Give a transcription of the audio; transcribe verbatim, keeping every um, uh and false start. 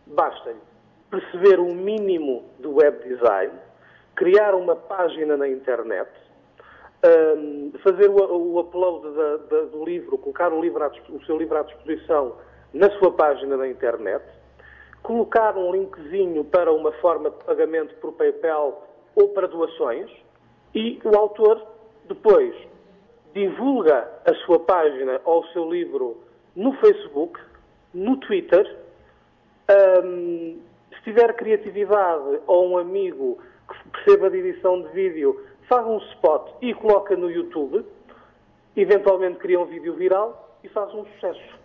basta-lhe perceber o mínimo do web design, criar uma página na internet, um, fazer o, o upload da, da, do livro, colocar o, livro à, o seu livro à disposição na sua página na internet, colocar um linkzinho para uma forma de pagamento por PayPal ou para doações, e o autor depois divulga a sua página ou o seu livro no Facebook, no Twitter. Um, se tiver criatividade ou um amigo que perceba de edição de vídeo, faz um spot e coloca no YouTube, eventualmente cria um vídeo viral e faz um sucesso.